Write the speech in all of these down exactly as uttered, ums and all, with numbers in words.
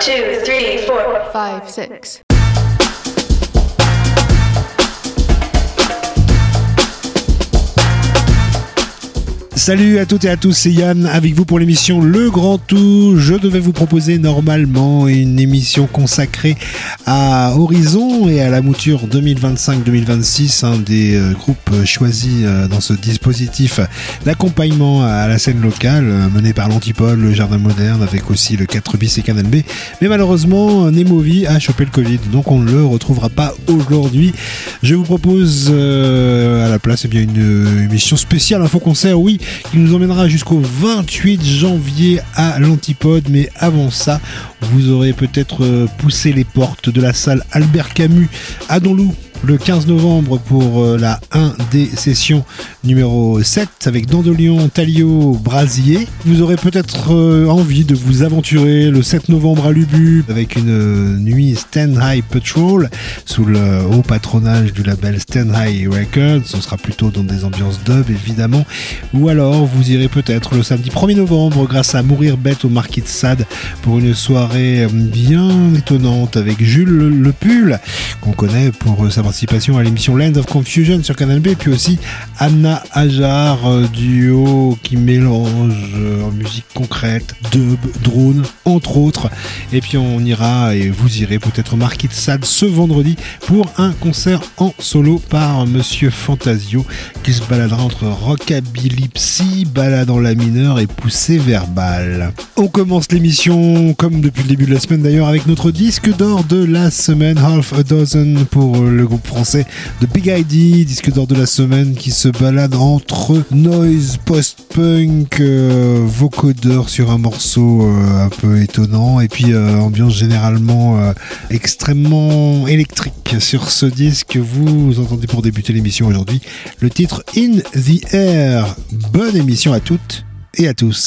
two, three, four, five, six. Salut à toutes et à tous, c'est Yann avec vous pour l'émission Le Grand Tout. Je devais vous proposer normalement une émission consacrée à Horizon et à la mouture deux mille vingt-cinq deux mille vingt-six, un des euh, groupes choisis euh, dans ce dispositif d'accompagnement à la scène locale, euh, mené par l'Antipode, le Jardin Moderne, avec aussi le quatre bis et Canal B. Mais malheureusement, Nemovi a chopé le Covid, donc on ne le retrouvera pas aujourd'hui. Je vous propose euh, à la place eh bien, une émission spéciale info-concert, oui, qui nous emmènera jusqu'au vingt-huit janvier à l'Antipode. Mais avant ça, vous aurez peut-être poussé les portes de la salle Albert Camus à Donloup le quinze novembre pour la un D session numéro sept avec Dandelion, Talio, Brasier. Vous aurez peut-être envie de vous aventurer le sept novembre à Lubu avec une nuit Stand High Patrol sous le haut patronage du label Stand High Records. Ce sera plutôt dans des ambiances dub évidemment. Ou alors vous irez peut-être le samedi premier novembre grâce à Mourir Bête au Marquis de Sade pour une soirée bien étonnante avec Jules Le Pull qu'on connaît pour sa participation à l'émission Land of Confusion sur Canal B, puis aussi Anna Ajar, duo qui mélange euh, musique concrète, dub, drone, entre autres. Et puis on ira et vous irez peut-être au Marquis de Sade ce vendredi pour un concert en solo par Monsieur Fantasio qui se baladera entre rockabilly, psy, balade en la mineure et poussée verbale. On commence l'émission comme depuis le début de la semaine d'ailleurs avec notre disque d'or de la semaine, Half a Dozen pour le groupe français de Big I D, disque d'or de la semaine qui se balade entre noise, post-punk, euh, vocodeur sur un morceau euh, un peu étonnant et puis euh, ambiance généralement euh, extrêmement électrique sur ce disque. Vous entendez pour débuter l'émission aujourd'hui le titre In the Air. Bonne émission à toutes et à tous.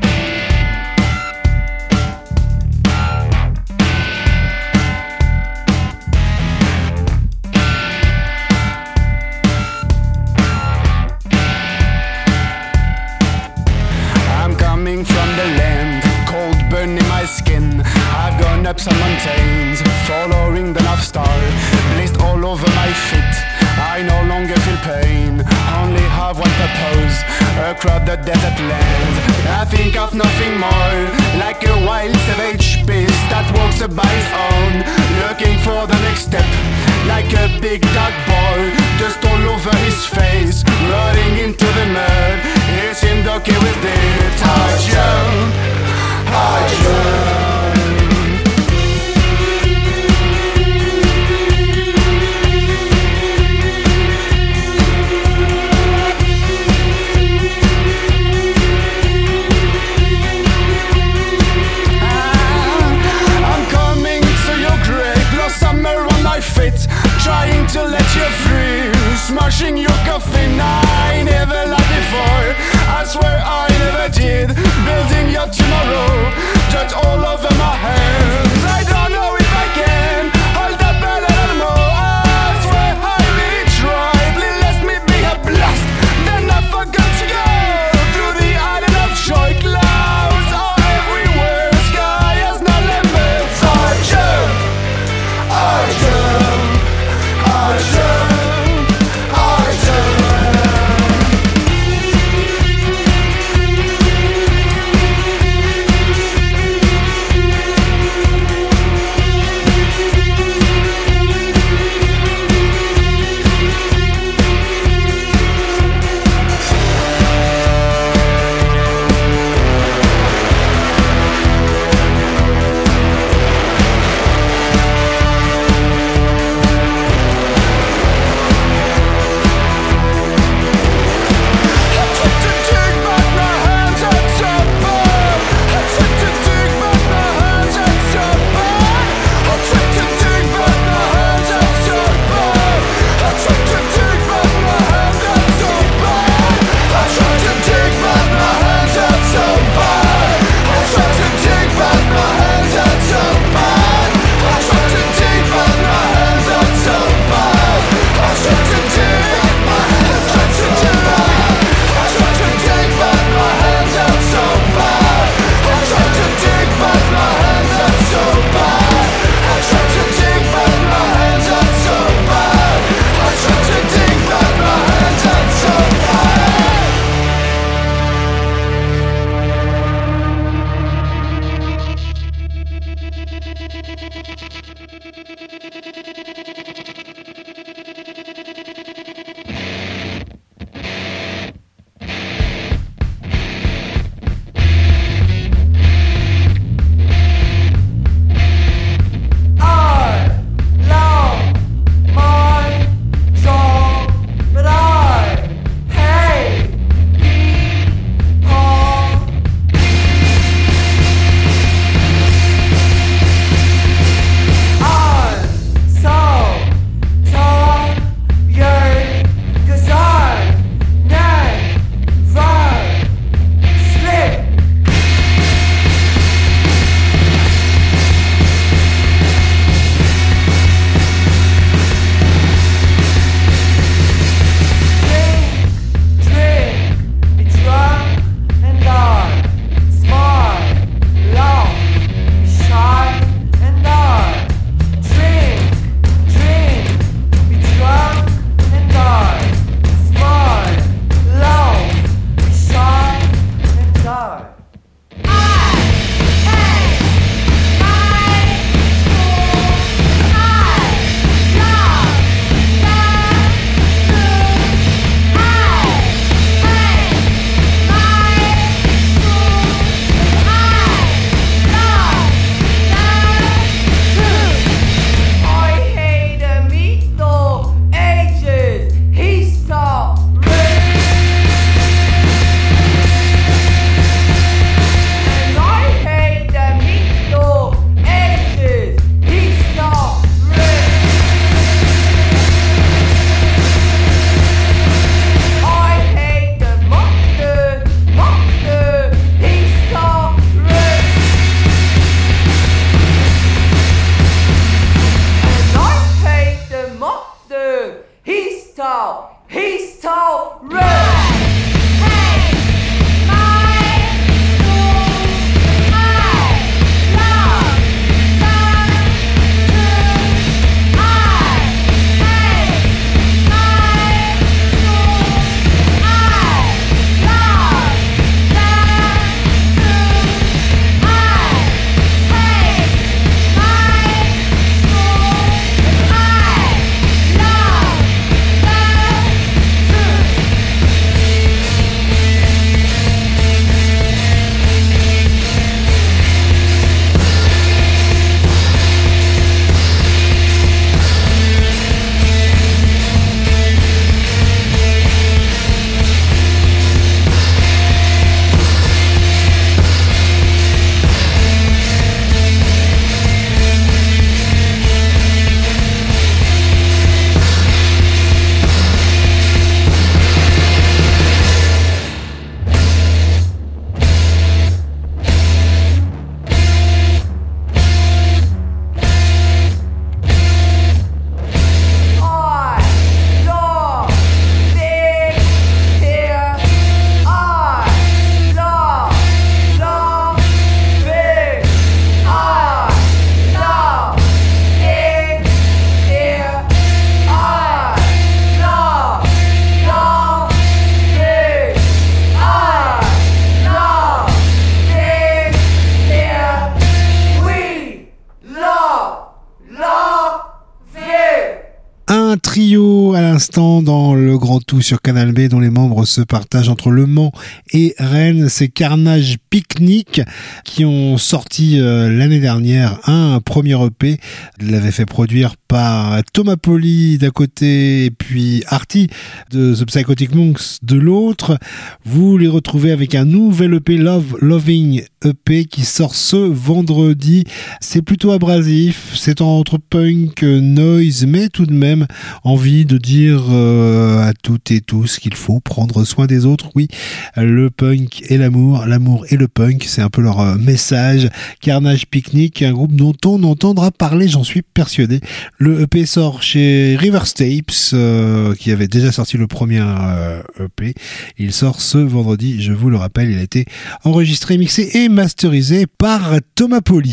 Up some mountains, following the North Star, blazed all over my feet. I no longer feel pain, only have one purpose, across the desert land. I think of nothing more, like a wild savage beast that walks by his own, looking for the next step, like a big dark boy, dust all over his face, running into the mud. He seemed okay with it. I jump, I jump. Trying to let you free, smashing your coffin. I never lied before, I swear I never did. Building your tomorrow, dirt all over my hands. I don't know if I can hold up a little more. I swear I really tried, please let me be a blast. Then I forgot to go through the island of joy. Clouds are everywhere, sky has no limits. I jump, I jump, I jump, I jump. Un trio à l'instant dans le Grand Tout sur Canal B dont les membres se partagent entre Le Mans et Rennes. C'est Carnage Picnic qui ont sorti euh, l'année dernière un premier E P. Ils l'avaient fait produire par Thomas Poli d'un côté et puis Artie de The Psychotic Monks de l'autre. Vous les retrouvez avec un nouvel E P, Love Loving E P, qui sort ce vendredi. C'est plutôt abrasif, c'est entre punk, noise, mais tout de même envie de dire euh, à toutes et tous qu'il faut prendre soin des autres. Oui, le punk et l'amour, l'amour et le punk, c'est un peu leur euh, message. Carnage Picnic, un groupe dont on entendra parler, j'en suis persuadé. Le E P sort chez River Tapes, euh, qui avait déjà sorti le premier euh, E P. Il sort ce vendredi, je vous le rappelle, il a été enregistré, mixé et masterisé par Thomas Poli.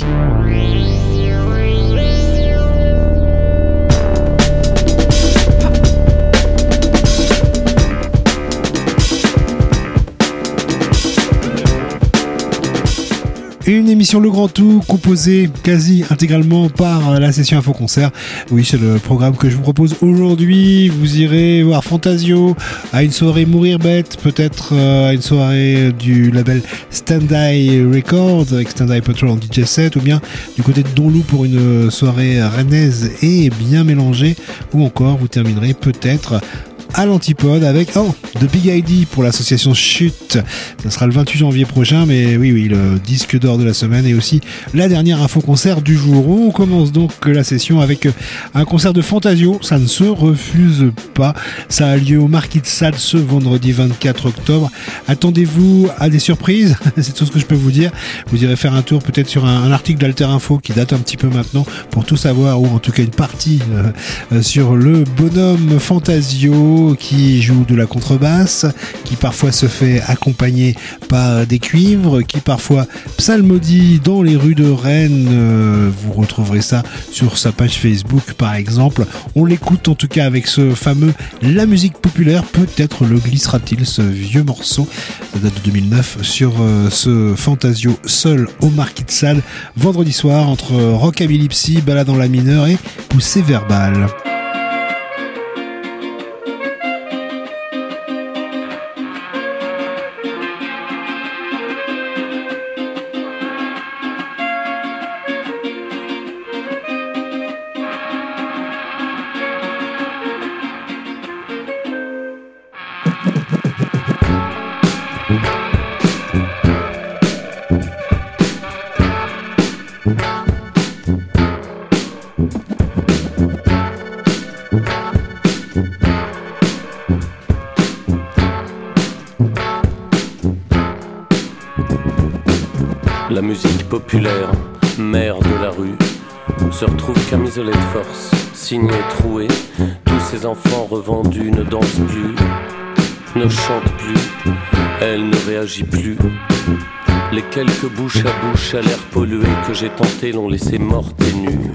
Une émission Le Grand Tout composée quasi intégralement par la session Info Concert. Oui, c'est le programme que je vous propose aujourd'hui. Vous irez voir Fantasio à une soirée Mourir Bête, peut-être euh, à une soirée du label Stand-Eye Records avec Stand-Eye Patrol en D J set, ou bien du côté de Donlou pour une soirée rennaise et bien mélangée, ou encore vous terminerez peut-être à l'Antipode avec oh, The Big I D pour l'association Chute. Ça sera le vingt-huit janvier prochain, mais oui, oui, le disque d'or de la semaine et aussi la dernière info concert du jour. On commence donc la session avec un concert de Fantasio. Ça ne se refuse pas. Ça a lieu au Marquis de Sade ce vendredi vingt-quatre octobre. Attendez-vous à des surprises. C'est tout ce que je peux vous dire. Vous irez faire un tour peut-être sur un, un article d'Alter Info qui date un petit peu maintenant pour tout savoir, ou en tout cas une partie euh, sur le bonhomme Fantasio qui joue de la contrebasse, qui parfois se fait accompagner par des cuivres, qui parfois psalmodie dans les rues de Rennes. Euh, vous retrouverez ça sur sa page Facebook par exemple. On l'écoute en tout cas avec ce fameux La musique populaire. Peut-être le glissera-t-il, ce vieux morceau. Ça date de deux mille neuf sur euh, ce Fantasio seul au Marquis de Sade, vendredi soir, entre rockabilly psy, balade en la mineure et poussée verbale. La musique populaire, mère de la rue, se retrouve camisolée de force, signée trouée. Tous ces enfants revendus ne dansent plus, ne chantent plus, elle ne réagit plus. Les quelques bouches à bouche à l'air pollué que j'ai tenté l'ont laissée morte et nue.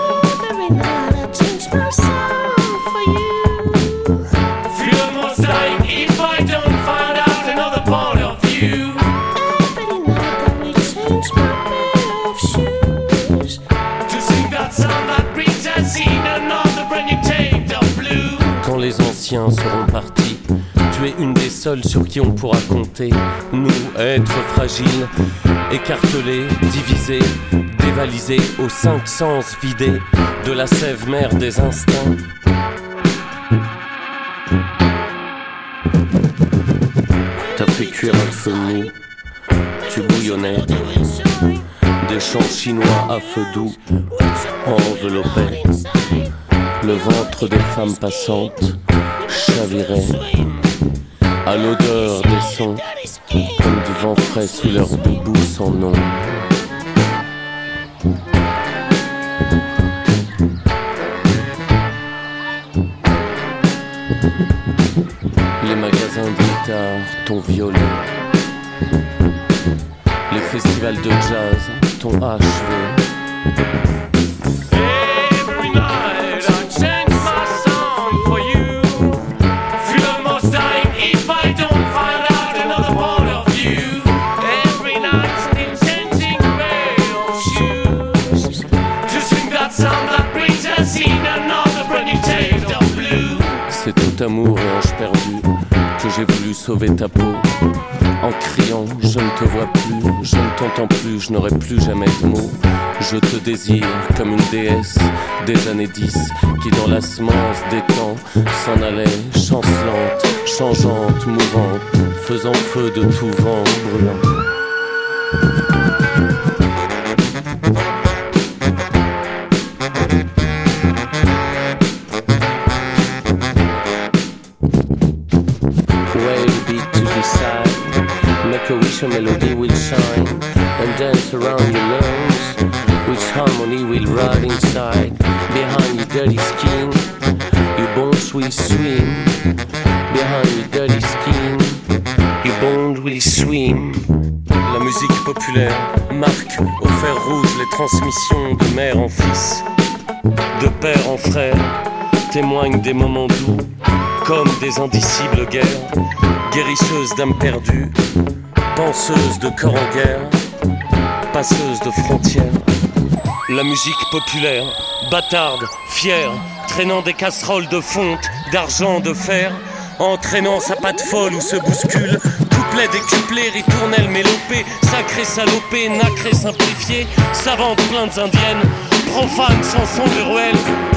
Quand les anciens seront partis, tu es une des seules sur qui on pourra compter. Nous, êtres fragiles, écartelés, divisés, dévalisés, aux cinq sens vidés de la sève mère des instincts. T'as fait cuire un feu mou, tu bouillonnais. Des chants chinois à feu doux enveloppaient le ventre des femmes passantes, chavirait à l'odeur des sons, comme du vent frais sous leur boubou sans nom. Les magasins de guitare t'ont violé, les festivals de jazz t'ont achevé. Sound that brings us in another brand new taste of tout amour et ange perdu, que j'ai voulu sauver ta peau. En criant, je ne te vois plus, je ne t'entends plus, je n'aurai plus jamais de mots. Je te désire comme une déesse des années dix, qui dans la semence des temps s'en allait, chancelante, changeante, mouvante, faisant feu de tout vent brûlant. Make a wish, a melody will shine and dance around your lungs, which harmony will ride inside behind your dirty skin. Your bones will swim behind your dirty skin. Your bones will swim. La musique populaire marque au fer rouge les transmissions de mère en fils, de père en frère, témoigne des moments doux comme des indicibles guerres, guérisseuse d'âmes perdues, penseuse de corps en guerre, passeuse de frontières. La musique populaire, bâtarde, fière, traînant des casseroles de fonte, d'argent, de fer, entraînant sa patte folle où se bouscule, couplet décuplé, ritournelle mélopée, sacré salopé, nacré simplifié, savante plaintes indiennes, profane chanson de ruelle.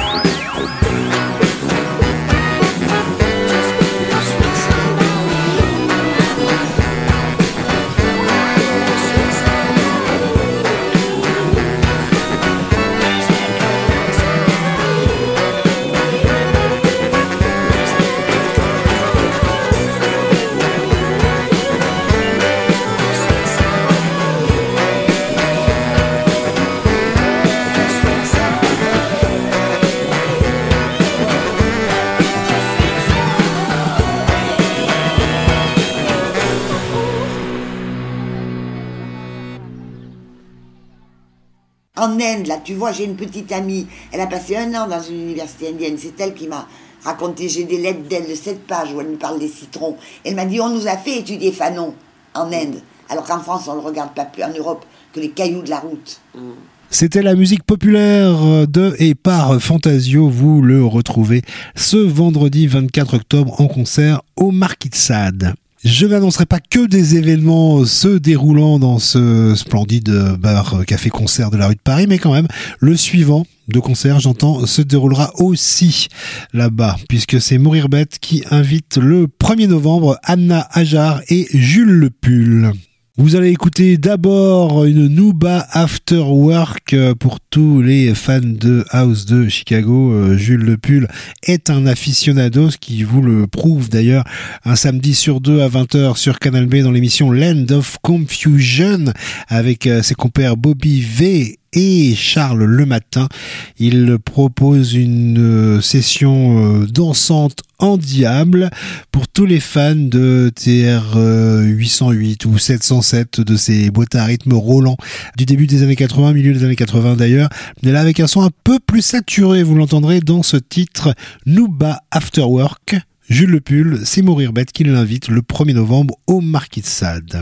En Inde, là, tu vois, j'ai une petite amie, elle a passé un an dans une université indienne, c'est elle qui m'a raconté, j'ai des lettres d'elle de sept pages où elle me parle des citrons. Elle m'a dit, on nous a fait étudier Fanon en Inde, alors qu'en France, on ne le regarde pas plus, en Europe, que les cailloux de la route. C'était la musique populaire de et par Fantasio. Vous le retrouvez ce vendredi vingt-quatre octobre en concert au Marquis de Sade. Je n'annoncerai pas que des événements se déroulant dans ce splendide bar café concert de la rue de Paris, mais quand même, le suivant de concert, j'entends, se déroulera aussi là-bas, puisque c'est Mourir Bête qui invite le premier novembre Anna Hajar et Jules Le Pull. Vous allez écouter d'abord une Nuba After Work pour tous les fans de House de Chicago. Jules Le Pull est un aficionado, ce qui vous le prouve d'ailleurs un samedi sur deux à vingt heures sur Canal B dans l'émission Land of Confusion avec ses compères Bobby V et Charles le matin. Il propose une session dansante en diable pour tous les fans de T R huit cent huit ou sept cent sept, de ces boîtes à rythme Roland du début des années quatre-vingts, milieu des années quatre-vingts d'ailleurs, mais là avec un son un peu plus saturé, vous l'entendrez dans ce titre Nuba After Work. Jules Le Pull, c'est Mourir Bête qui l'invite le premier novembre au Marquis de Sade.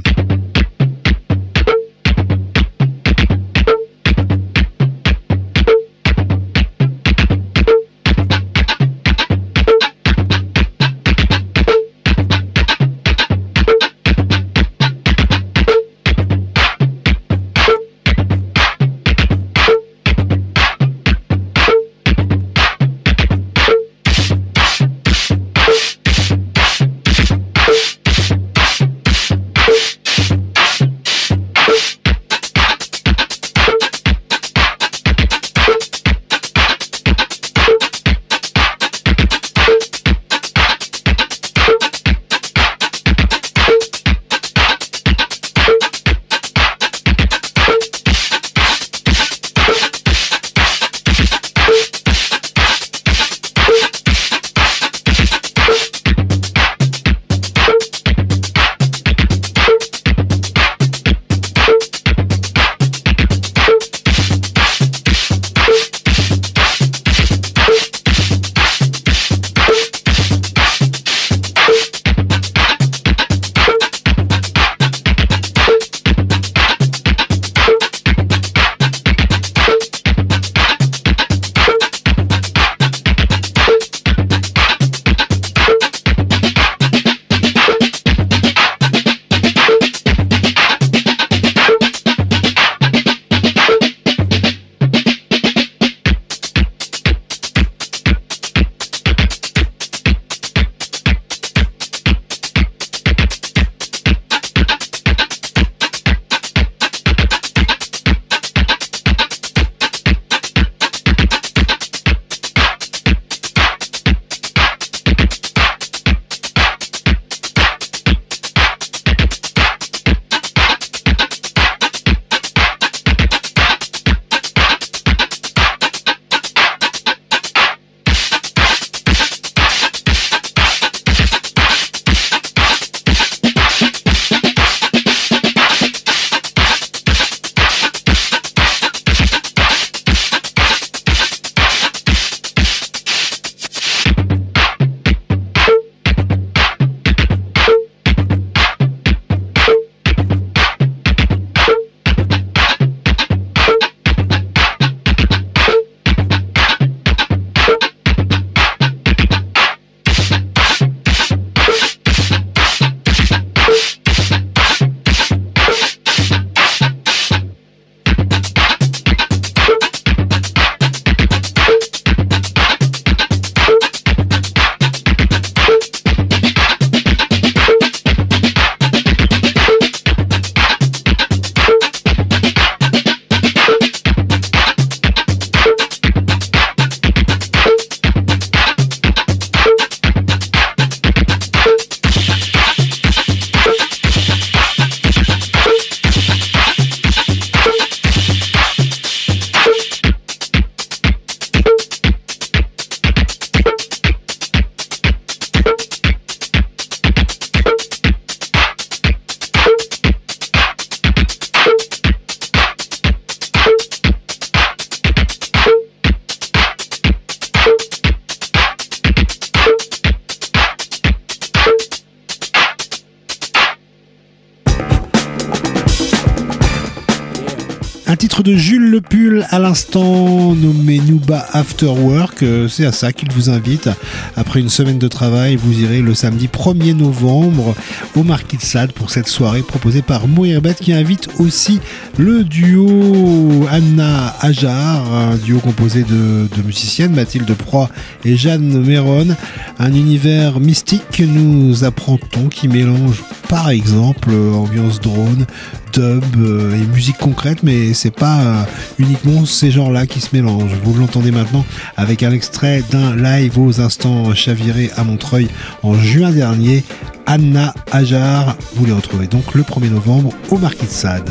titre de Jules Le Pull à l'instant, nommé Nuba After Work. C'est à ça qu'il vous invite. Après une semaine de travail, vous irez le samedi premier novembre au Marquis de Sade pour cette soirée proposée par Mohirbet, qui invite aussi le duo Anna Ajar, un duo composé de, de musiciennes, Mathilde Proy et Jeanne Méron. Un univers mystique, nous apprend-on, qui mélange par exemple ambiance drone, dub euh, et musique concrète, mais c'est pas euh, uniquement ces genres-là qui se mélangent. Vous l'entendez maintenant avec un extrait d'un live aux instants chavirés à Montreuil en juin dernier. Anna Ajar, vous les retrouvez donc le premier novembre au Marquis de Sade.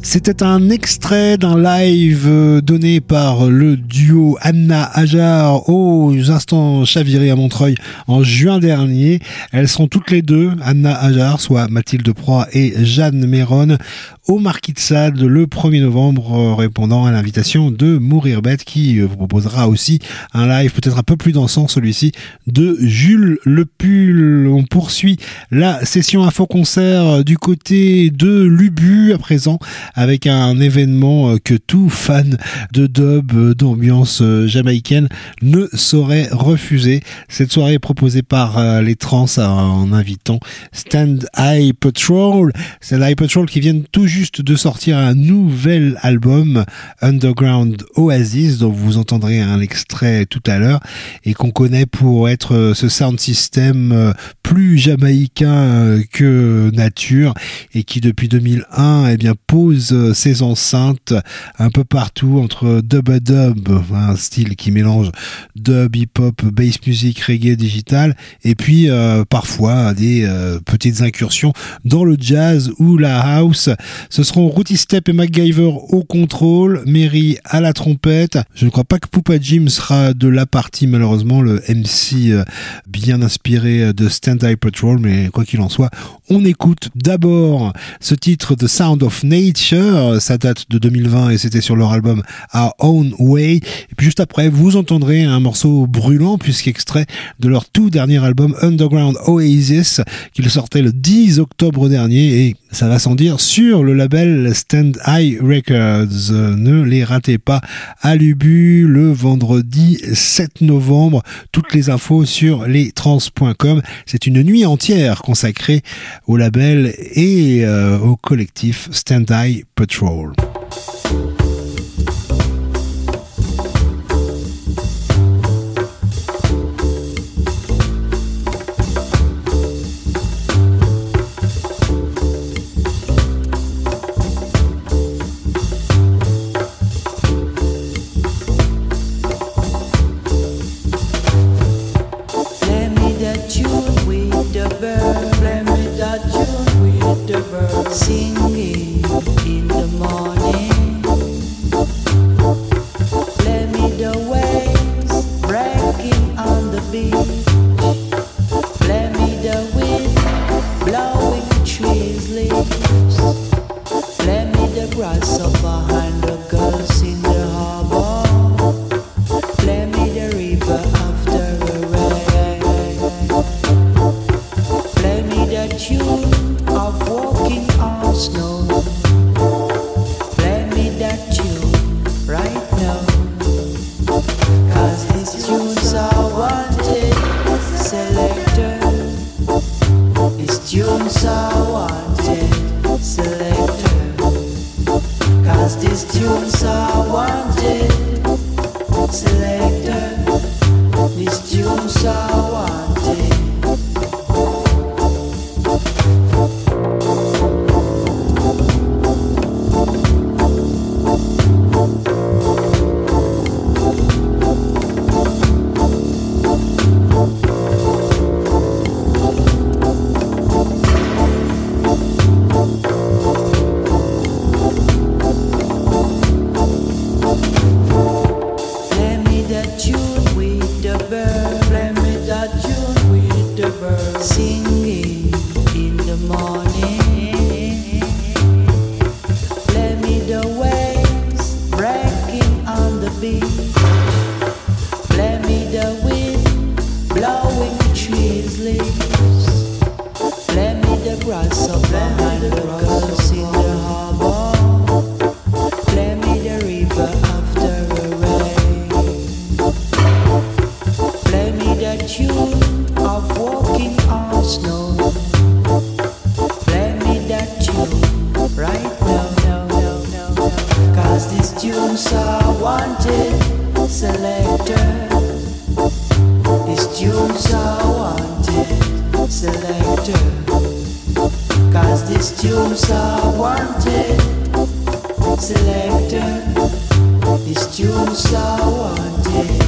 C'était un extrait d'un live donné par le duo Anna Hajar aux instants chavirés à Montreuil en juin dernier. Elles sont toutes les deux, Anna Hajar, soit Mathilde Proy et Jeanne Méron, au Marquis de Sade le premier novembre, répondant à l'invitation de Mourir Bête, qui vous proposera aussi un live peut-être un peu plus dansant, celui-ci de Jules Le Pull. On poursuit la session info-concert du côté de l'Ubu à présent, avec un événement que tout fan de dub, d'ambiance jamaïcaine ne saurait refuser. Cette soirée est proposée par les Trans en invitant Stand Eye Patrol. Stand Eye Patrol qui viennent tout juste de sortir un nouvel album, Underground Oasis, dont vous entendrez un extrait tout à l'heure, et qu'on connaît pour être ce sound system plus jamaïcain que nature, et qui depuis deux mille un eh bien, pose ses enceintes un peu partout entre dub à dub, un style qui mélange dub, hip-hop, bass music, reggae, digital, et puis euh, parfois des euh, petites incursions dans le jazz ou la house. Ce seront Rooty Step et MacGyver au contrôle, Mary à la trompette. Je ne crois pas que Poupa Jim sera de la partie, malheureusement, le M C euh, bien inspiré de Stand Eye Patrol, mais quoi qu'il en soit, on écoute d'abord ce titre The Sound of Nature. Ça date de deux mille vingt et c'était sur leur album Our Own Way. Et puis juste après, vous entendrez un morceau brûlant puisqu'extrait de leur tout dernier album Underground Oasis, qu'ils sortaient le dix octobre dernier, et ça va sans dire sur le label Stand Eye Records. Ne les ratez pas à l'Ubu le vendredi sept novembre. Toutes les infos sur les trans point com. C'est une nuit entière consacrée au label et euh, au collectif Stand Eye Patrol. Singing in the morning, play me the waves breaking on the beach, play me the wind blowing trees leaves, play me the grass of behind the girls in the harbor, play me the river after the rain, play me the tune of walking on snow. Play me that tune right now, 'cause these tunes are wanted, selector. These tunes are wanted, selector. 'Cause these tunes are wanted, selector. These tunes are wanted. Singing in the morning, play me the waves breaking on the beach, play me the wind blowing trees leaves, play me the grass of behind the girls in the harbor, play me the river after the rain, play me the tune of walking on snow. Play me that tune right now, now, now, now, now. 'Cause these tunes are wanted, selector. These tunes are wanted, selector. 'Cause these tunes are wanted, selector. These tunes are wanted.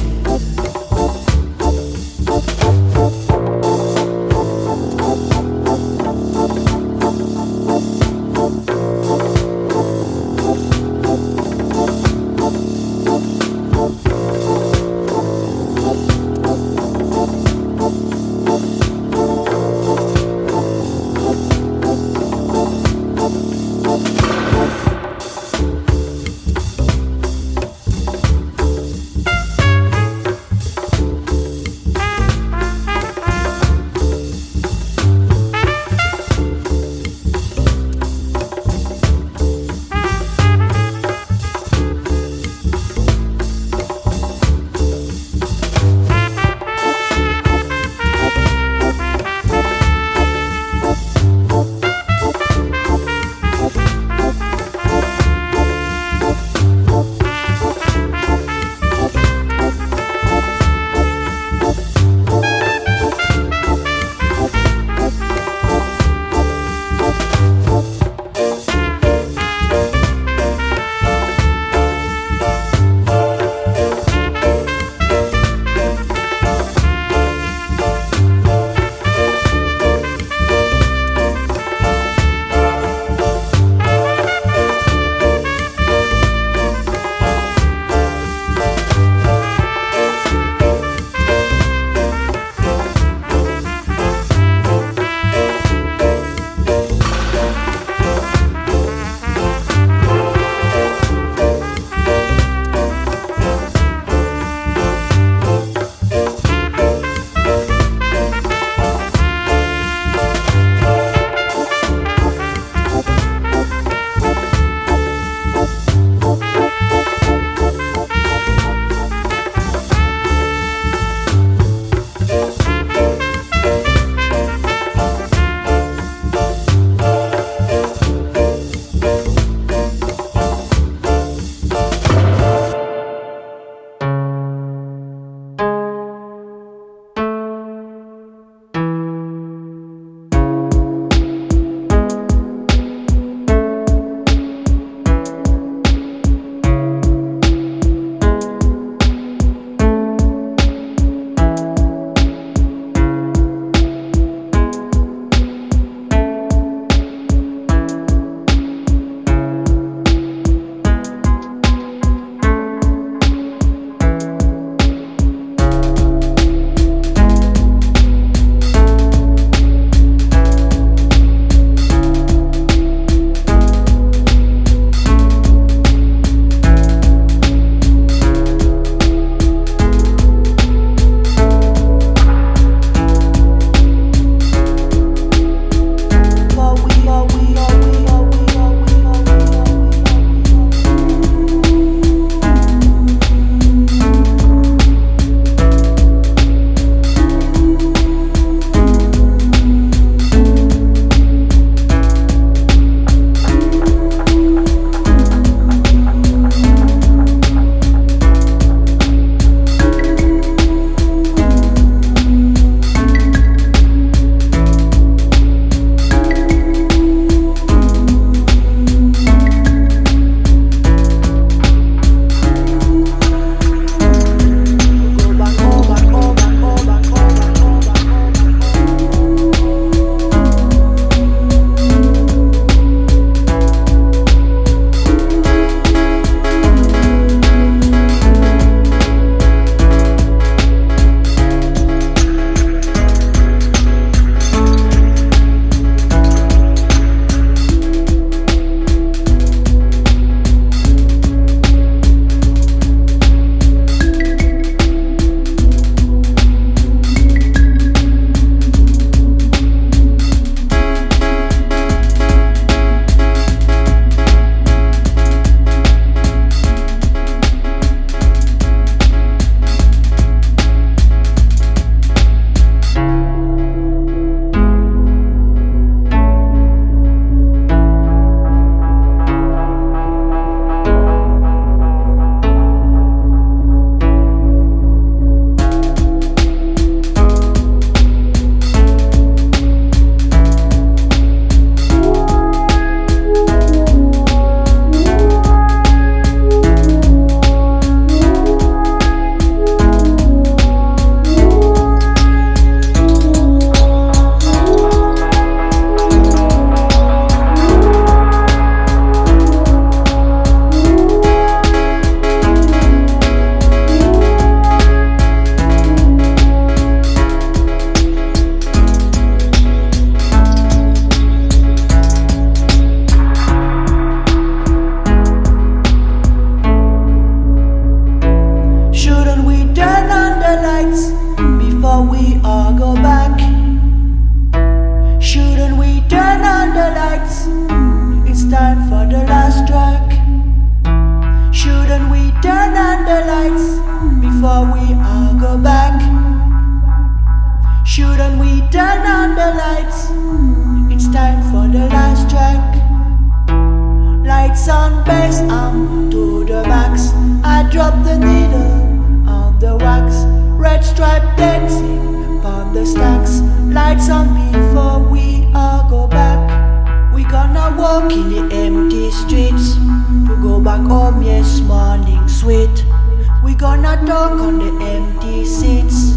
before we all go back? Shouldn't we turn on the lights? It's time for the last track. Lights on, bass on to the max. I drop the needle on the wax. Red stripe dancing on the stacks. Lights on before we all go back. We gonna walk in the empty streets to go back home, yes, morning sweet. We gonna talk on the empty seats.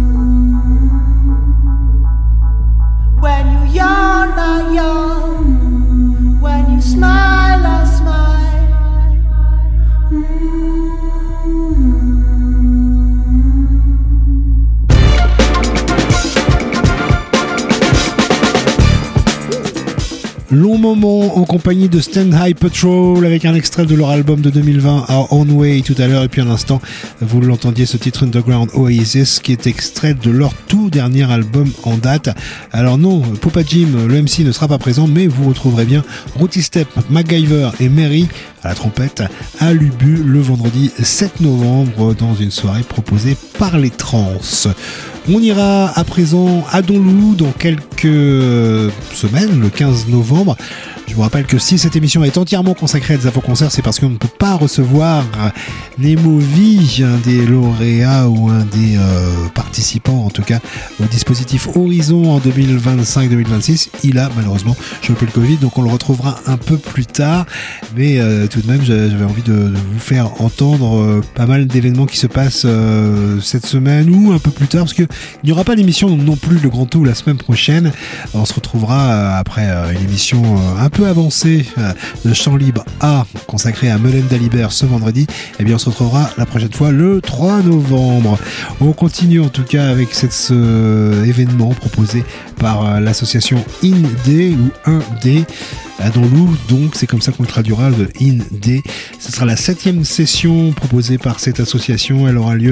When you yawn, I yawn. When you smile, I smile. Mm-hmm. Long moment en compagnie de Stand High Patrol avec un extrait de leur album de deux mille vingt Our Own Way tout à l'heure, et puis à l'instant vous l'entendiez, ce titre Underground Oasis qui est extrait de leur tout dernier album en date. Alors non, Popa Jim, le M C, ne sera pas présent, mais vous retrouverez bien Rooty Step, MacGyver et Mary à la trompette à l'Ubu le vendredi sept novembre dans une soirée proposée par les Trans. On ira à présent à Donlou dans quelques semaines, le quinze novembre. Je vous rappelle que si cette émission est entièrement consacrée à des info-concerts, c'est parce qu'on ne peut pas recevoir Nemo V, un des lauréats ou un des euh, participants en tout cas au dispositif Horizon en deux mille vingt-cinq deux mille vingt-six. Il a malheureusement chopé le Covid, donc on le retrouvera un peu plus tard. Mais euh, tout de même, j'avais envie de, de vous faire entendre euh, pas mal d'événements qui se passent euh, cette semaine ou un peu plus tard, parce que il n'y aura pas d'émission non plus le Grand Tout la semaine prochaine. On se retrouvera euh, après euh, une émission euh, un peu avancée euh, de Chant Libre A consacrée à Melaine Dalibert ce vendredi. Et bien on se retrouvera la prochaine fois le trois novembre. On continue en tout cas avec cet ce événement proposé par euh, l'association I N D ou un D à Donlou, donc c'est comme ça qu'on le traduira, le I N D. Ce sera la septième session proposée par cette association. Elle aura lieu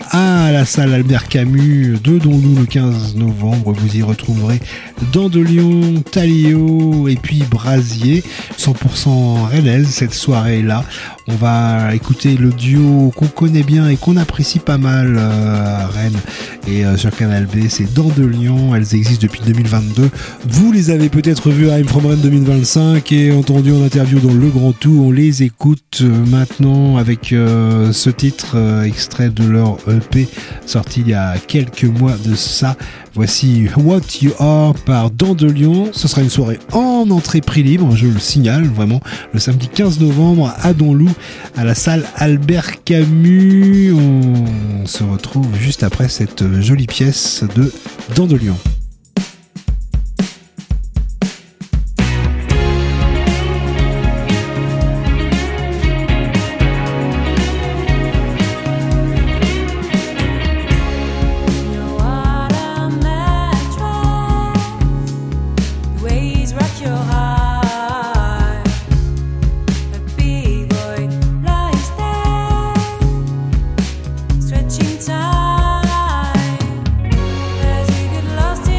à la salle Albert Camus de Donlou le quinze novembre. Vous y retrouverez Dandelion, Talio et puis Brasier, cent pour cent Rennes cette soirée-là. On va écouter le duo qu'on connaît bien et qu'on apprécie pas mal euh, à Rennes et euh, sur Canal B, c'est Dandelion. Elles existent depuis deux mille vingt-deux. Vous les avez peut-être vus à I'm From Rennes deux mille vingt-cinq et entendus en interview dans Le Grand Tout. On les écoute euh, maintenant avec euh, ce titre euh, extrait de leur E P sorti il y a quelques mois de ça. Voici What You Are par Dandelion. Ce sera une soirée en entrée prix libre, je le signale vraiment, le samedi quinze novembre à Donlou, à la salle Albert Camus. On se retrouve juste après cette jolie pièce de Dandelion. Lost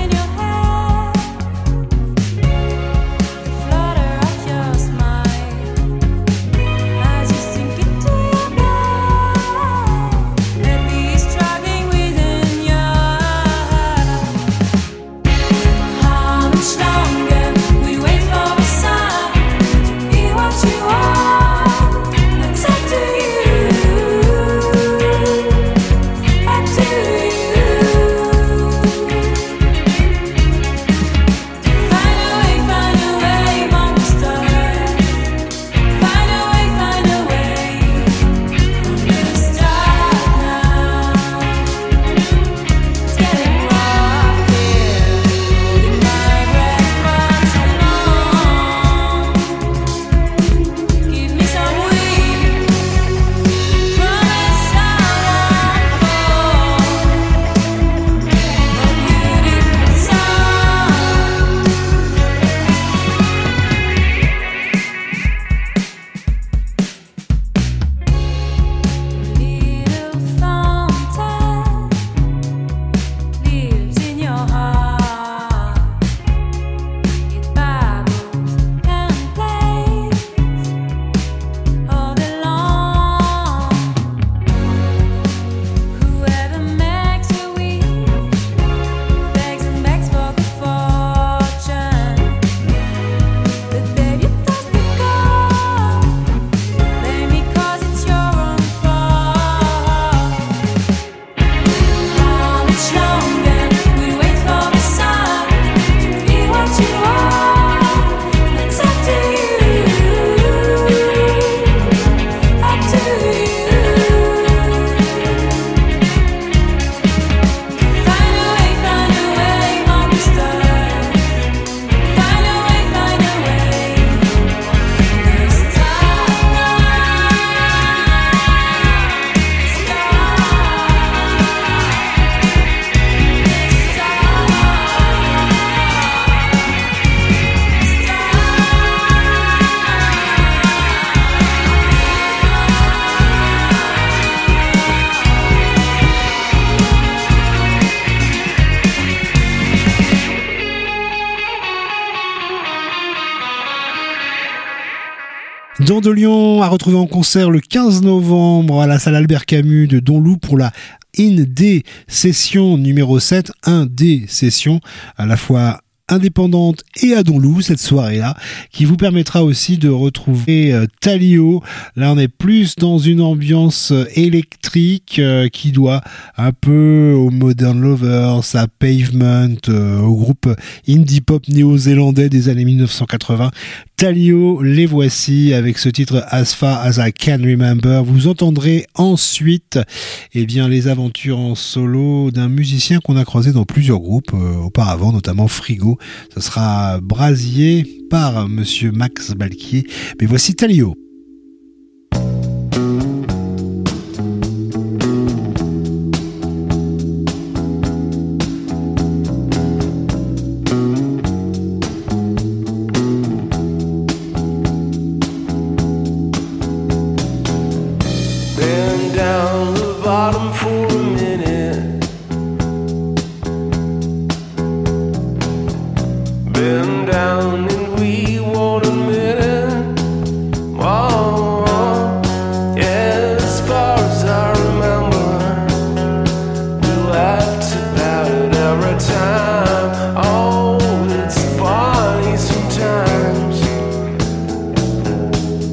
Don de Lion à retrouver en concert le quinze novembre à la salle Albert Camus de Donloup pour la Indé Session numéro sept, Indé Session, à la fois indépendante et à Donloup cette soirée-là, qui vous permettra aussi de retrouver euh, Talio. Là on est plus dans une ambiance euh, électrique euh, qui doit un peu aux Modern Lovers, à Pavement, euh, au groupe indie pop néo-zélandais des années mille neuf cent quatre-vingts. Talio, les voici avec ce titre As Far As I Can Remember. Vous entendrez ensuite eh bien, les aventures en solo d'un musicien qu'on a croisé dans plusieurs groupes euh, auparavant, notamment Frigo. Ce sera Brasier par monsieur Max Balquier. Mais voici Talio.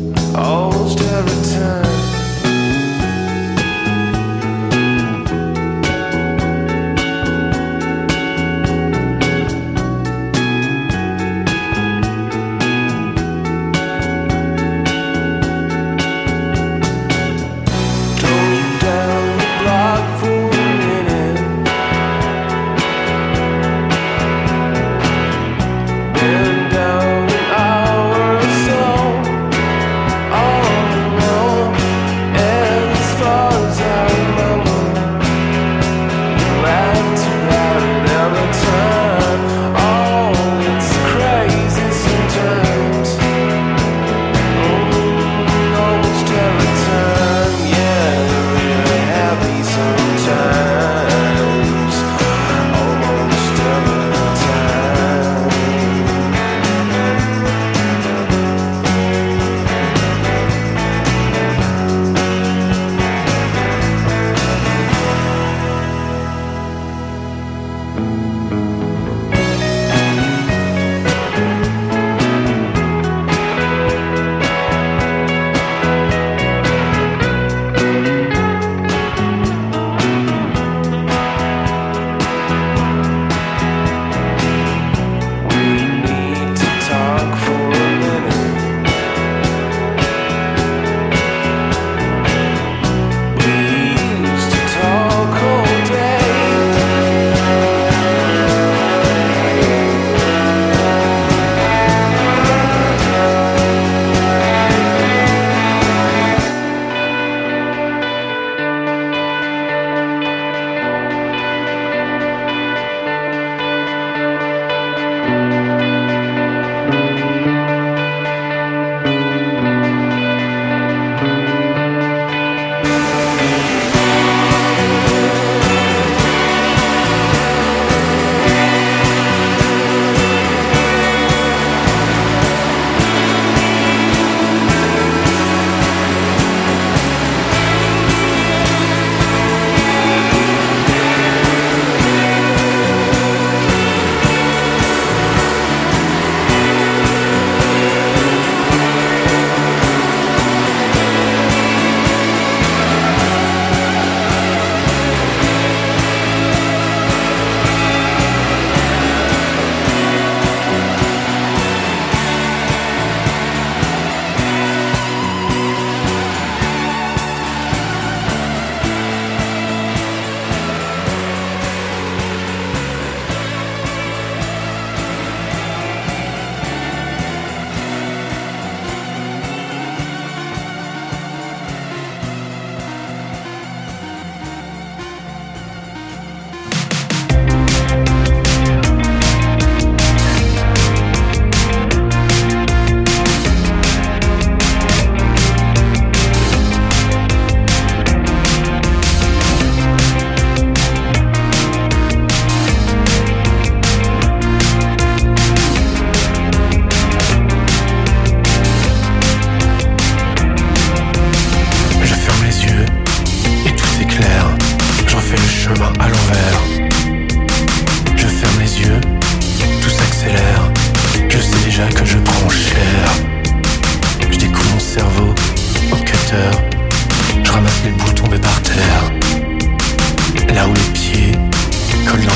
Almost every time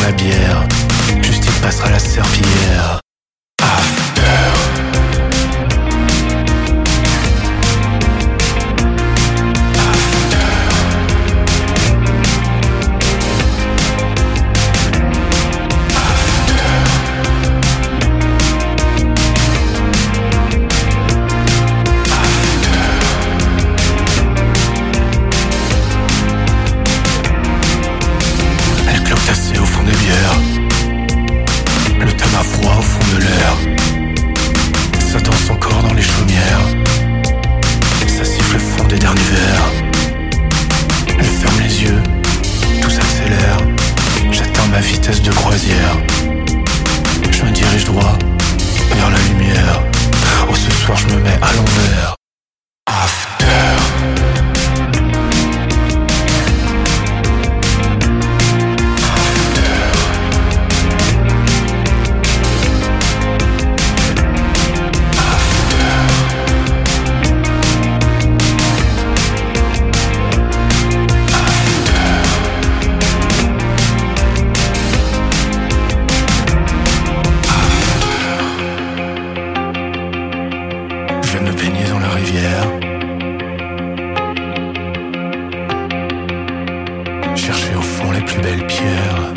la bière. Juste il passera la serpillière. After. Le tabac froid au fond de l'air. Ça danse encore dans les chaumières. Ça siffle au fond des derniers verres. Elle ferme les yeux, tout s'accélère. J'atteins ma vitesse de croisière. Je me dirige droit vers la lumière. Oh, ce soir je me mets à l'envers. After. Chercher au fond les plus belles pierres.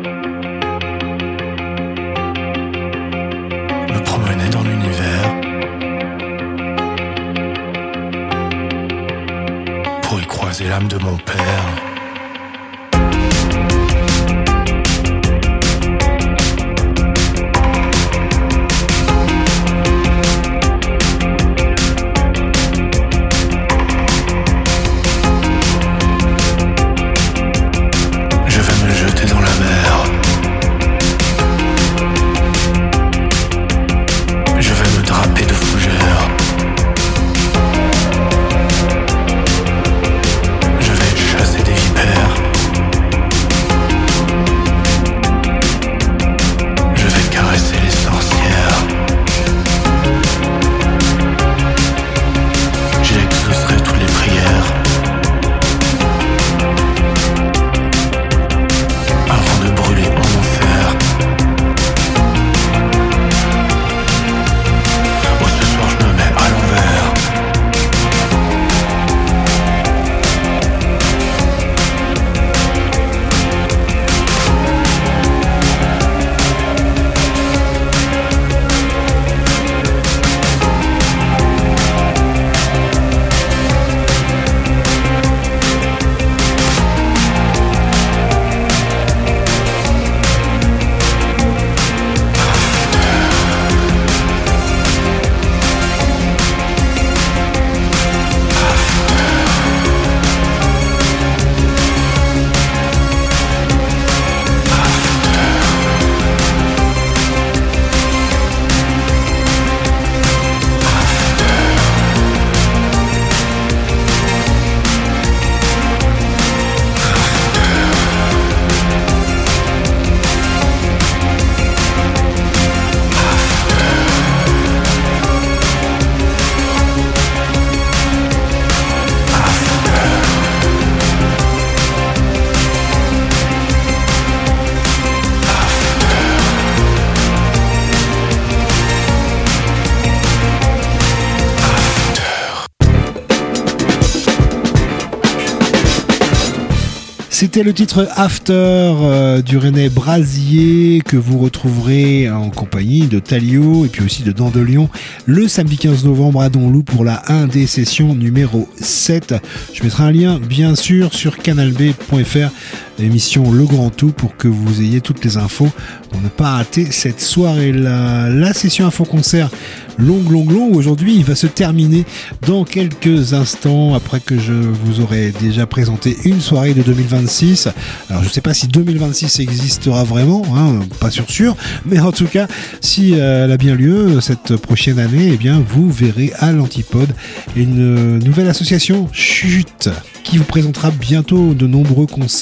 Me promener dans l'univers pour y croiser l'âme de mon père. C'était le titre After euh, du Rennais Brasier que vous retrouverez en compagnie de Talio et puis aussi de Dandelion le samedi quinze novembre à Donloup pour la un D session numéro sept. Je mettrai un lien bien sûr sur canal b point f r, émission Le Grand Tout, pour que vous ayez toutes les infos pour ne pas rater cette soirée. La, la session info concert longue longue longue aujourd'hui, il va se terminer dans quelques instants après que je vous aurai déjà présenté une soirée de deux mille vingt-six. Alors je sais pas si deux mille vingt-six existera vraiment, hein, pas sûr sûr, mais en tout cas si euh, elle a bien lieu cette prochaine année, eh bien vous verrez à l'Antipode une nouvelle association Chute qui vous présentera bientôt de nombreux concerts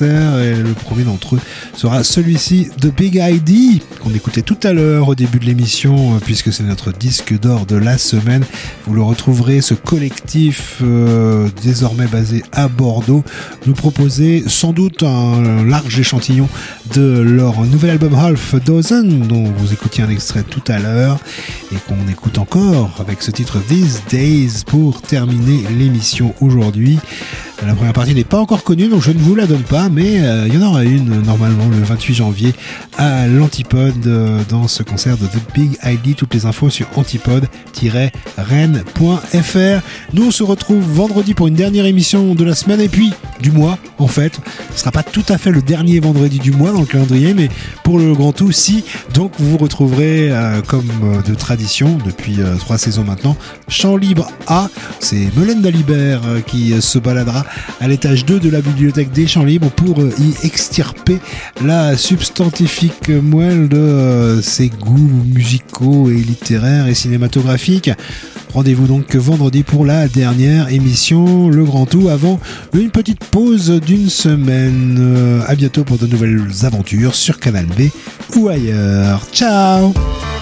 Et le premier d'entre eux sera celui-ci de Big I D, qu'on écoutait tout à l'heure au début de l'émission, puisque c'est notre disque d'or de la semaine. Vous le retrouverez, ce collectif euh, désormais basé à Bordeaux, nous proposer sans doute un large échantillon de leur nouvel album Half Dozen, dont vous écoutiez un extrait tout à l'heure, et qu'on écoute encore avec ce titre These Days pour terminer l'émission aujourd'hui. La première partie n'est pas encore connue, donc je ne vous la donne pas, mais euh, il y en aura une normalement le vingt-huit janvier à l'Antipode euh, dans ce concert de The Big I D. Toutes les infos sur antipode tiret rennes point f r. Nous on se retrouve vendredi pour une dernière émission de la semaine et puis du mois en fait. Ce sera pas tout à fait le dernier vendredi du mois dans le calendrier, mais pour le grand tout si. Donc vous vous retrouverez euh, comme euh, de tradition depuis euh, trois saisons maintenant. Chant libre A, c'est Melaine Dalibert euh, qui euh, se baladera à l'étage deux de la bibliothèque des Champs Libres pour euh, y extirper la substantifique moelle de euh, ses goûts musicaux et littéraires et cinématographiques. Rendez-vous donc vendredi pour la dernière émission, le grand tout, avant une petite pause d'une semaine. Euh, à bientôt pour de nouvelles aventures sur Canal B ou ailleurs. Ciao!